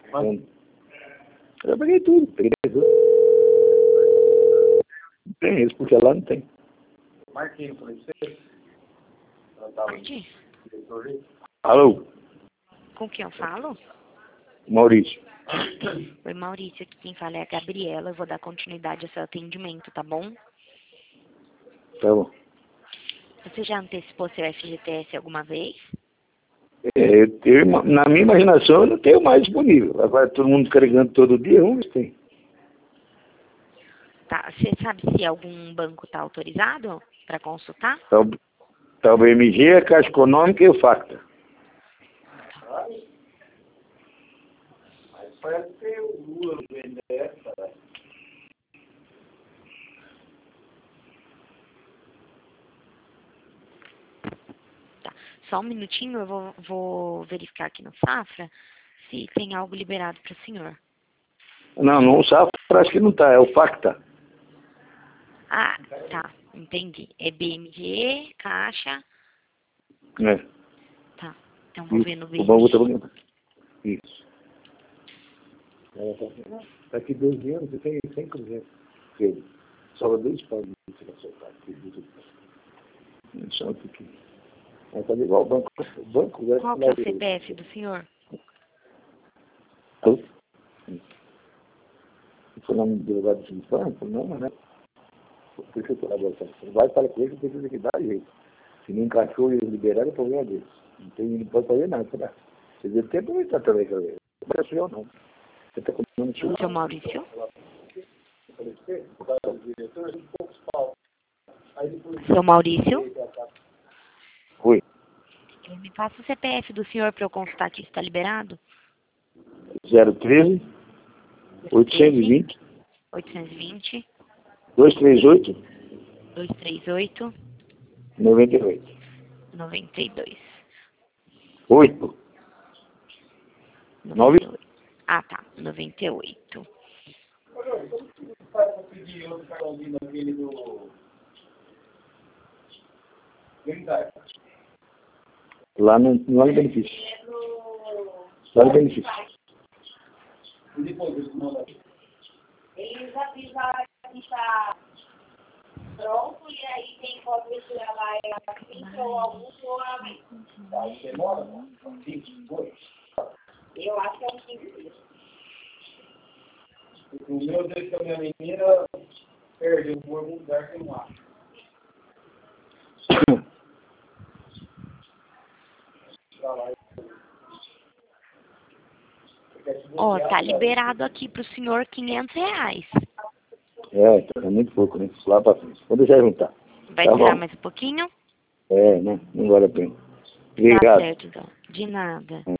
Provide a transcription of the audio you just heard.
Eu peguei tudo. Não tem isso, porque lá não tem. Marquinhos, falei pra você. Martim, Alô, com quem eu falo? Maurício. Oi, Maurício, aqui quem fala é a Gabriela. Eu vou dar continuidade ao seu atendimento, tá bom? Tá bom. Você já antecipou seu FGTS alguma vez? Na minha imaginação, eu não tenho mais disponível. Agora todo mundo carregando todo dia, vamos ver se tem. Tá, você sabe se algum banco está autorizado para consultar? Tá o BMG, a Caixa Econômica e o Facta. Mas parece que o Lula do BNDES, cara. Tá, só um minutinho, eu vou verificar aqui no Safra se tem algo liberado para o senhor. Não, o Safra acho que não tá, é o Facta. Ah, tá, entendi. É BMG, Caixa. É. Tá, então vou ver no O banco tá BMG. bom. Isso. Daqui 12 anos você tem 100 cruzeiros. Só 2 pau de você vai soltar. Só um pouquinho. Mas tá igual o banco. O banco vai Qual que é o CPF do senhor? Se for lá no delegado de infância, não, né? Por que eu tô agora? Você vai falar com ele, você precisa que dar jeito. Se não encaixou e liberaram, é problema dele. Não pode fazer nada, será? Você deve ter aproveitado também, cara. Não é seu, não. Você tá comendo chuva. Seu Maurício? Seu Maurício? Oi. Me passa o CPF do senhor para eu consultar aqui se está liberado. 013 820 820 238 238 98. 92. 8. 98. Ah, tá. 98. Lá no benefício. Lá no benefício. Eles avisaram que está pronto e aí quem pode retirar lá é a Cintia ou algum ou a mãe. Eu acho que é um 15 dias. O meu desde que a minha menina perdeu por algum lugar que eu não acho. Ó, tá liberado aqui pro senhor R$ 500. É muito pouco, né? Lá pra frente. Vou deixar juntar. Vai Tá tirar bom? mais um pouquinho? Né? Não vale a pena. Tá Obrigado. certo, então. De nada.